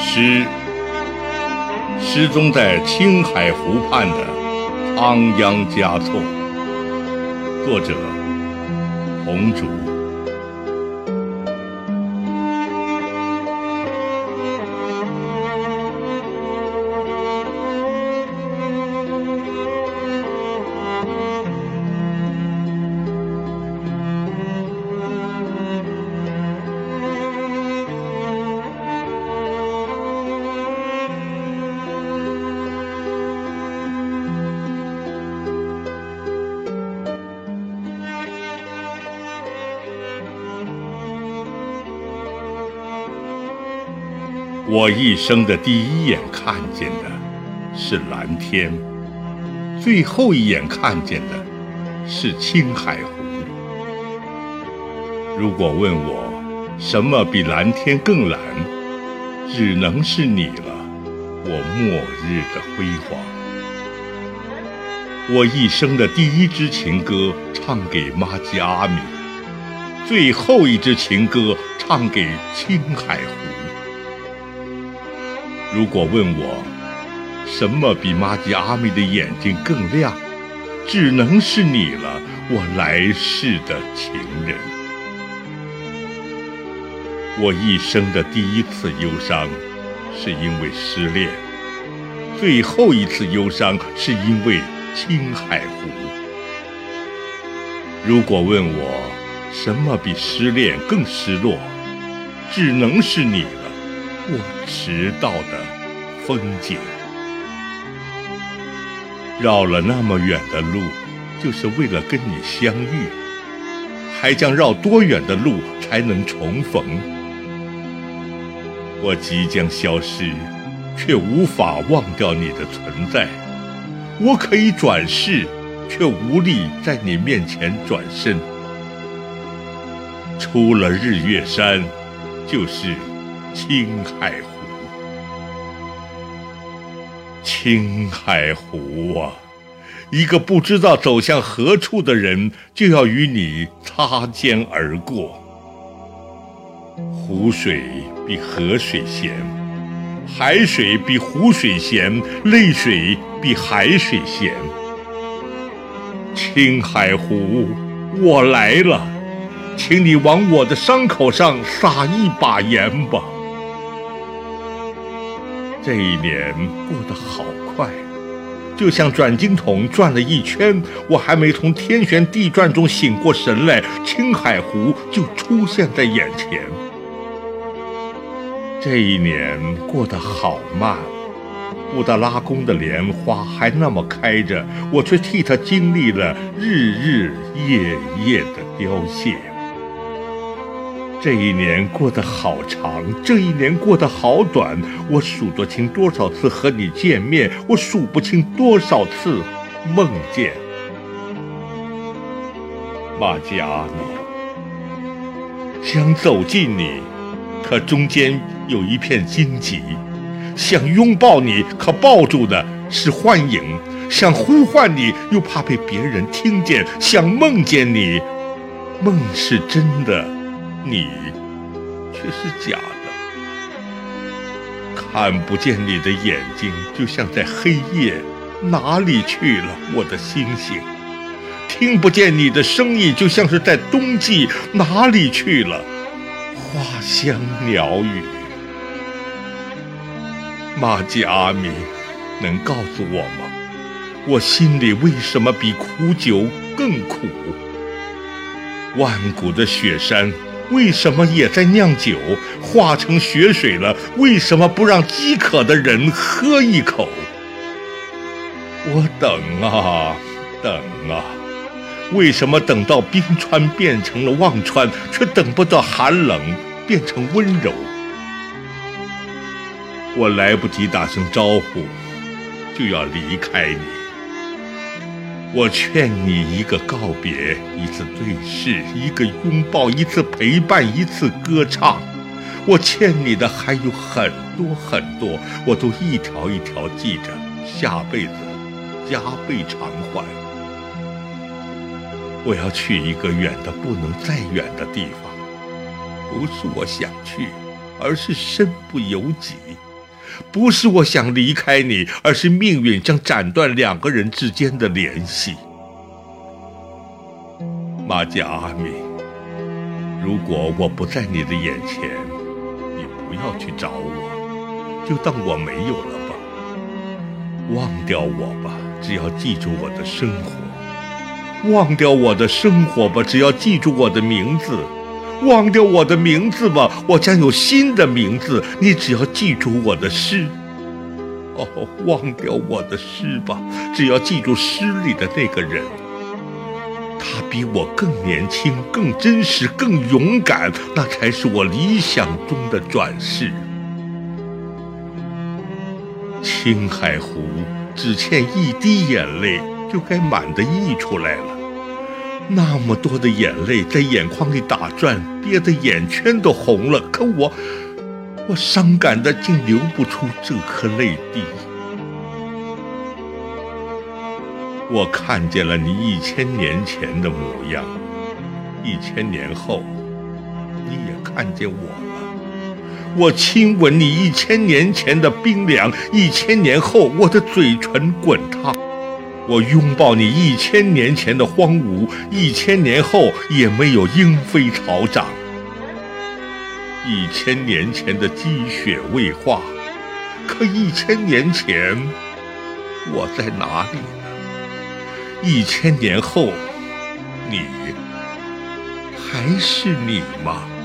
诗，失踪在青海湖畔的仓央嘉措，作者红烛。我一生的第一眼看见的是蓝天，最后一眼看见的是青海湖。如果问我什么比蓝天更蓝，只能是你了，我末日的辉煌。我一生的第一支情歌唱给玛吉阿米，最后一支情歌唱给青海湖。如果问我什么比玛吉阿米的眼睛更亮，只能是你了，我来世的情人。我一生的第一次忧伤是因为失恋，最后一次忧伤是因为青海湖。如果问我什么比失恋更失落，只能是你了，我迟到的风景。绕了那么远的路，就是为了跟你相遇，还将绕多远的路才能重逢？我即将消失，却无法忘掉你的存在。我可以转世，却无力在你面前转身。出了日月山，就是青海湖。青海湖啊，一个不知道走向何处的人，就要与你擦肩而过。湖水比河水咸，海水比湖水咸，泪水比海水咸。青海湖，我来了，请你往我的伤口上撒一把盐吧。这一年过得好快，就像转经筒转了一圈，我还没从天旋地转中醒过神来，青海湖就出现在眼前。这一年过得好慢，布达拉宫的莲花还那么开着，我却替它经历了日日夜夜的凋谢。这一年过得好长，这一年过得好短，我数得清多少次和你见面，我数不清多少次梦见。玛吉阿米，想走近你，可中间有一片荆棘；想拥抱你，可抱住的是幻影；想呼唤你，又怕被别人听见；想梦见你，梦是真的，你却是假的。看不见你的眼睛，就像在黑夜，哪里去了我的星星？听不见你的声音，就像是在冬季，哪里去了花香鸟语？玛吉阿米，能告诉我吗？我心里为什么比苦酒更苦？万古的雪山为什么也在酿酒？化成雪水了，为什么不让饥渴的人喝一口？我等啊等啊，为什么等到冰川变成了忘川，却等不到寒冷变成温柔？我来不及打声招呼，就要离开你。我劝你一个告别，一次对视，一个拥抱，一次陪伴，一次歌唱。我欠你的还有很多很多，我都一条一条记着，下辈子加倍偿还。我要去一个远的不能再远的地方，不是我想去，而是身不由己。 不是我想离开你，而是命运将斩断两个人之间的联系。玛吉阿敏，如果我不在你的眼前，你不要去找我，就当我没有了吧。忘掉我吧，只要记住我的生活；忘掉我的生活吧，只要记住我的名字；忘掉我的名字吧，我将有新的名字，你只要记住我的诗。哦，忘掉我的诗吧，只要记住诗里的那个人。他比我更年轻，更真实，更勇敢，那才是我理想中的转世。青海湖只欠一滴眼泪，就该满地溢出来了。那么多的眼泪在眼眶里打转，憋得眼圈都红了，可我伤感的竟流不出这颗泪滴。我看见了你1000年前的模样，1000年后，你也看见我了。我亲吻你1000年前的冰凉，1000年后，我的嘴唇滚烫。我拥抱你1000年前的荒芜，1000年后也没有莺飞草长。1000年前的积雪未化，可1000年前，我在哪里呢？1000年后，你还是你吗？